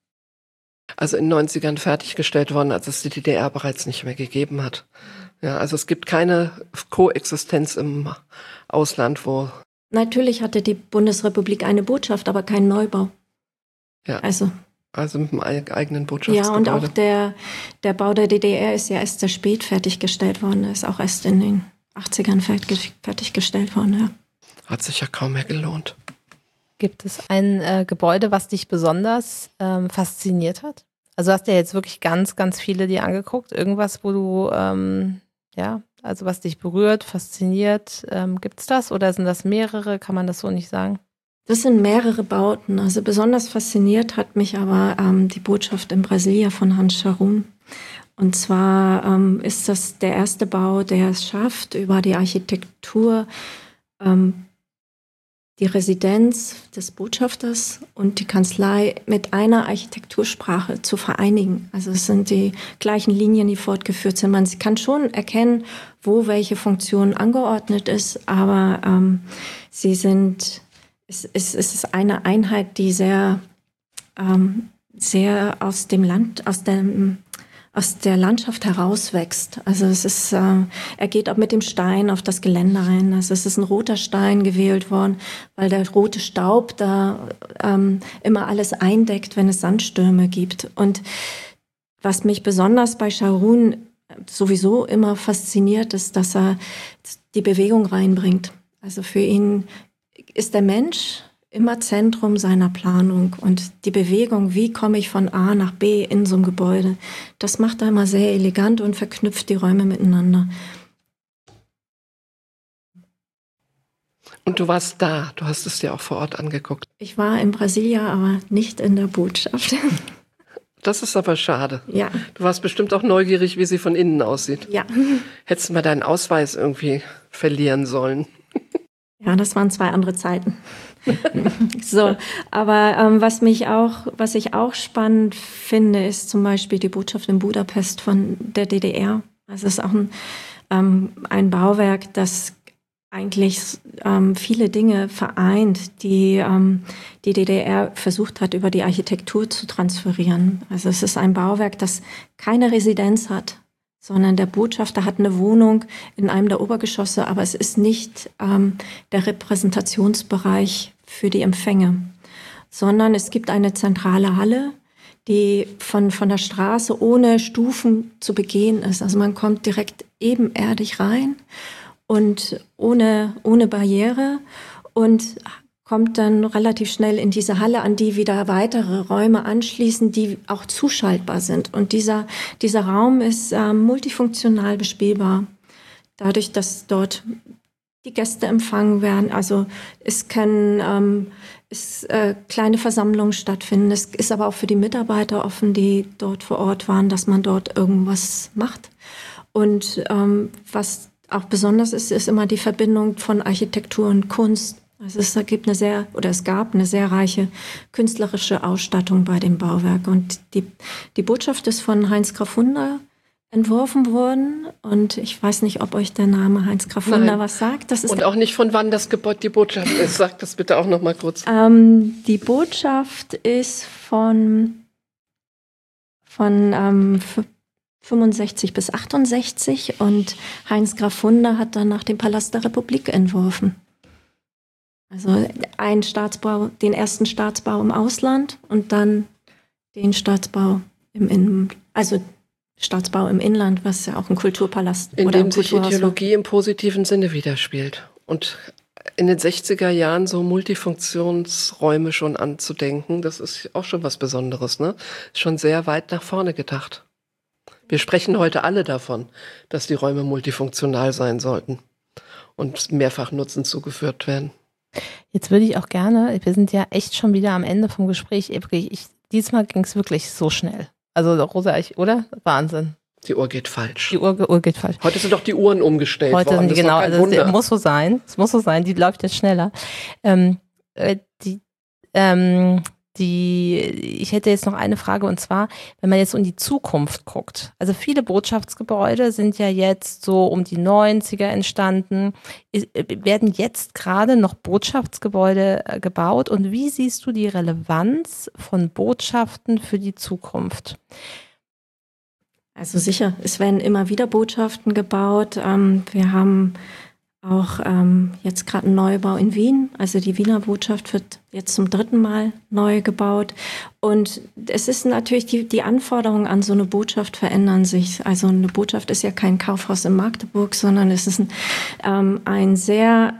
Also in den 90ern fertiggestellt worden, als es die DDR bereits nicht mehr gegeben hat. Ja, also es gibt keine Koexistenz im Ausland, wo Natürlich hatte die Bundesrepublik eine Botschaft, aber keinen Neubau. Ja. Also mit dem eigenen Botschaftsgebäude. Ja, und auch der Bau der DDR ist ja erst sehr spät fertiggestellt worden. Ist auch erst in den 80ern fertiggestellt worden, ja. Hat sich ja kaum mehr gelohnt. Gibt es ein Gebäude, was dich besonders fasziniert hat? Also hast du ja jetzt wirklich ganz, ganz viele dir angeguckt. Irgendwas, wo du, also was dich berührt, fasziniert. Gibt es das oder sind das mehrere? Kann man das so nicht sagen? Das sind mehrere Bauten. Also besonders fasziniert hat mich aber die Botschaft in Brasilia von Hans Scharoun. Und zwar ist das der erste Bau, der es schafft, über die Architektur die Residenz des Botschafters und die Kanzlei mit einer Architektursprache zu vereinigen. Also es sind die gleichen Linien, die fortgeführt sind. Man kann schon erkennen, wo welche Funktion angeordnet ist, aber es ist eine Einheit, die sehr aus der Landschaft herauswächst. Also es ist, er geht auch mit dem Stein auf das Gelände ein. Also es ist ein roter Stein gewählt worden, weil der rote Staub da immer alles eindeckt, wenn es Sandstürme gibt. Und was mich besonders bei Scharoun sowieso immer fasziniert, ist, dass er die Bewegung reinbringt. Also für ihn ist der Mensch immer Zentrum seiner Planung und die Bewegung, wie komme ich von A nach B in so einem Gebäude, das macht er immer sehr elegant und verknüpft die Räume miteinander. Und du warst da, du hast es dir auch vor Ort angeguckt. Ich war in Brasilia, aber nicht in der Botschaft. Das ist aber schade. Ja. Du warst bestimmt auch neugierig, wie sie von innen aussieht. Ja. Hättest du mal deinen Ausweis irgendwie verlieren sollen. Ja, das waren 2 andere Zeiten. So, aber was ich auch spannend finde, ist zum Beispiel die Botschaft in Budapest von der DDR. Also es ist auch ein Bauwerk, das eigentlich viele Dinge vereint, die die DDR versucht hat, über die Architektur zu transferieren. Also es ist ein Bauwerk, das keine Residenz hat, sondern der Botschafter hat eine Wohnung in einem der Obergeschosse, aber es ist nicht der Repräsentationsbereich für die Empfänge, sondern es gibt eine zentrale Halle, die von der Straße ohne Stufen zu begehen ist. Also man kommt direkt ebenerdig rein und ohne Barriere und kommt dann relativ schnell in diese Halle, an die wieder weitere Räume anschließen, die auch zuschaltbar sind. Und dieser Raum ist multifunktional bespielbar. Dadurch, dass dort die Gäste empfangen werden. Also es können kleine Versammlungen stattfinden. Es ist aber auch für die Mitarbeiter offen, die dort vor Ort waren, dass man dort irgendwas macht. Und was auch besonders ist, ist immer die Verbindung von Architektur und Kunst. Also es gab eine sehr reiche künstlerische Ausstattung bei dem Bauwerk. Und die Botschaft ist von Heinz Graf Funder entworfen worden. Und ich weiß nicht, ob euch der Name Heinz Graf Funder was sagt. Das ist und auch nicht, von wann das Gebäude die Botschaft ist. Sag das bitte auch noch mal kurz. Die Botschaft ist von 65 bis 68 und Heinz Graf Funder hat dann nach dem Palast der Republik entworfen. Also den ersten Staatsbau im Ausland und dann den Staatsbau im Inland, was ja auch ein Kulturpalast in oder dem ein sich Kulturhaus Ideologie im positiven Sinne widerspielt. Und in den 60er Jahren so Multifunktionsräume schon anzudenken, das ist auch schon was Besonderes, ne? Ist schon sehr weit nach vorne gedacht. Wir sprechen heute alle davon, dass die Räume multifunktional sein sollten und mehrfach Nutzen zugeführt werden. Jetzt würde ich auch gerne, wir sind ja echt schon wieder am Ende vom Gespräch, diesmal ging es wirklich so schnell. Also Rosa, oder? Wahnsinn. Die Uhr geht falsch. Die Uhr geht falsch. Heute sind doch die Uhren umgestellt worden. Heute sind die, das genau, also es muss so sein, die läuft jetzt schneller. Ich hätte jetzt noch eine Frage, und zwar, wenn man jetzt um die Zukunft guckt. Also viele Botschaftsgebäude sind ja jetzt so um die 90er entstanden. Werden jetzt gerade noch Botschaftsgebäude gebaut? Und wie siehst du die Relevanz von Botschaften für die Zukunft? Also sicher, es werden immer wieder Botschaften gebaut. Wir haben auch jetzt gerade ein Neubau in Wien. Also die Wiener Botschaft wird jetzt zum 3. Mal neu gebaut. Und es ist natürlich, die Anforderungen an so eine Botschaft verändern sich. Also eine Botschaft ist ja kein Kaufhaus in Magdeburg, sondern es ist ein sehr,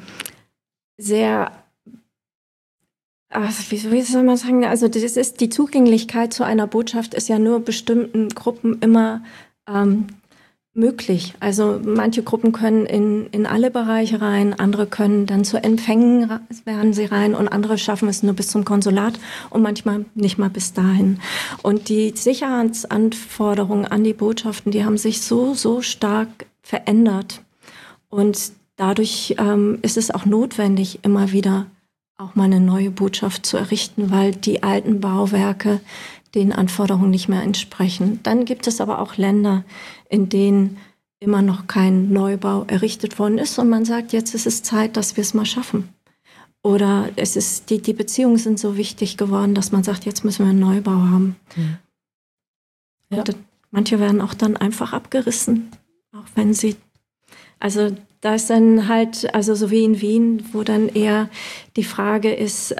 wie soll man sagen, also das ist, die Zugänglichkeit zu einer Botschaft ist ja nur bestimmten Gruppen immer möglich. Also manche Gruppen können in alle Bereiche rein, andere können dann zu Empfängen werden sie rein und andere schaffen es nur bis zum Konsulat und manchmal nicht mal bis dahin. Und die Sicherheitsanforderungen an die Botschaften, die haben sich so stark verändert. Und dadurch ist es auch notwendig, immer wieder auch mal eine neue Botschaft zu errichten, weil die alten Bauwerke den Anforderungen nicht mehr entsprechen. Dann gibt es aber auch Länder, in denen immer noch kein Neubau errichtet worden ist und man sagt, jetzt ist es Zeit, dass wir es mal schaffen. Oder es ist die Beziehungen sind so wichtig geworden, dass man sagt, jetzt müssen wir einen Neubau haben. Ja. Und manche werden auch dann einfach abgerissen, auch wenn sie, also da ist dann halt, also so wie in Wien, wo dann eher die Frage ist,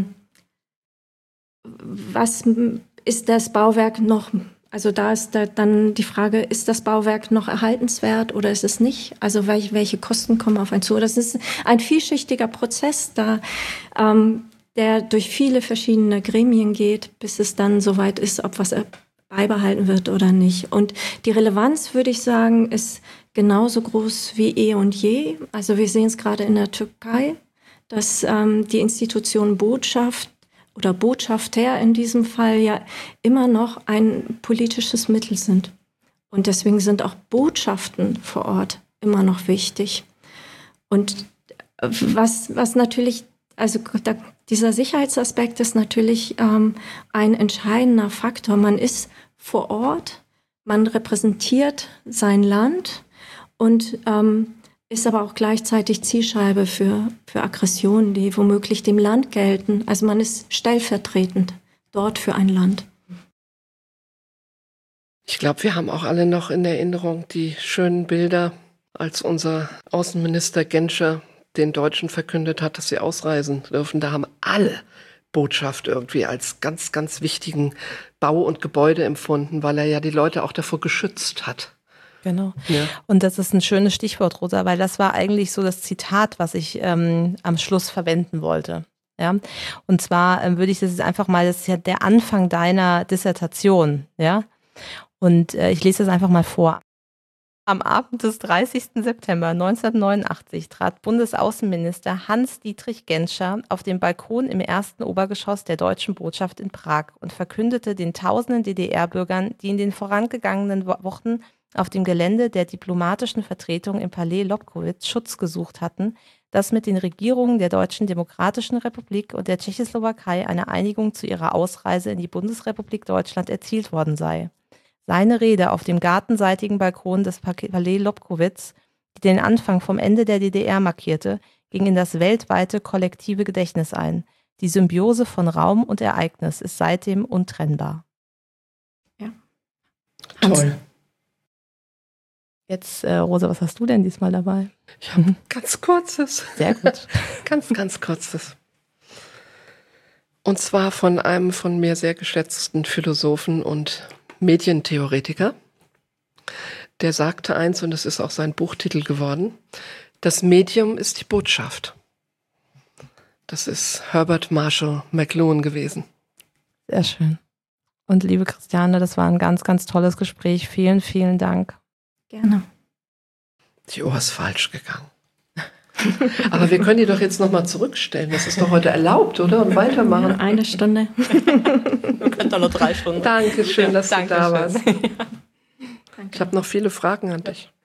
was ist das Bauwerk noch, also da ist dann die Frage, ist das Bauwerk noch erhaltenswert oder ist es nicht? Also welche Kosten kommen auf einen zu? Das ist ein vielschichtiger Prozess, der durch viele verschiedene Gremien geht, bis es dann soweit ist, ob was beibehalten wird oder nicht. Und die Relevanz, würde ich sagen, ist genauso groß wie eh und je. Also wir sehen es gerade in der Türkei, dass die Institution Botschaft oder Botschafter in diesem Fall ja immer noch ein politisches Mittel sind. Und deswegen sind auch Botschaften vor Ort immer noch wichtig. Und was natürlich, also dieser Sicherheitsaspekt ist natürlich ein entscheidender Faktor. Man ist vor Ort, man repräsentiert sein Land und ist aber auch gleichzeitig Zielscheibe für Aggressionen, die womöglich dem Land gelten. Also man ist stellvertretend dort für ein Land. Ich glaube, wir haben auch alle noch in Erinnerung die schönen Bilder, als unser Außenminister Genscher den Deutschen verkündet hat, dass sie ausreisen dürfen. Da haben alle Botschaft irgendwie als ganz, ganz wichtigen Bau und Gebäude empfunden, weil er ja die Leute auch davor geschützt hat. Genau. Ja. Und das ist ein schönes Stichwort, Rosa, weil das war eigentlich so das Zitat, was ich am Schluss verwenden wollte. Ja? Und zwar würde ich das jetzt einfach mal, das ist ja der Anfang deiner Dissertation, ja. Und ich lese das einfach mal vor. Am Abend des 30. September 1989 trat Bundesaußenminister Hans-Dietrich Genscher auf den Balkon im ersten Obergeschoss der Deutschen Botschaft in Prag und verkündete den tausenden DDR-Bürgern, die in den vorangegangenen Wochen auf dem Gelände der diplomatischen Vertretung im Palais Lobkowitz Schutz gesucht hatten, dass mit den Regierungen der Deutschen Demokratischen Republik und der Tschechoslowakei eine Einigung zu ihrer Ausreise in die Bundesrepublik Deutschland erzielt worden sei. Seine Rede auf dem gartenseitigen Balkon des Palais Lobkowitz, die den Anfang vom Ende der DDR markierte, ging in das weltweite kollektive Gedächtnis ein. Die Symbiose von Raum und Ereignis ist seitdem untrennbar. Ja. Toll. Jetzt, Rosa, was hast du denn diesmal dabei? Ich habe ganz kurzes. Sehr gut. Ganz, ganz kurzes. Und zwar von einem von mir sehr geschätzten Philosophen und Medientheoretiker. Der sagte eins, und es ist auch sein Buchtitel geworden: Das Medium ist die Botschaft. Das ist Herbert Marshall McLuhan gewesen. Sehr schön. Und liebe Christiane, das war ein ganz, ganz tolles Gespräch. Vielen, vielen Dank. Gerne. Die Uhr ist falsch gegangen. Aber wir können die doch jetzt nochmal zurückstellen. Das ist doch heute erlaubt, oder? Und weitermachen. Ja, 1 Stunde. Wir können doch noch 3 Stunden. Dankeschön, dass du da warst. Danke. Ich habe noch viele Fragen an dich.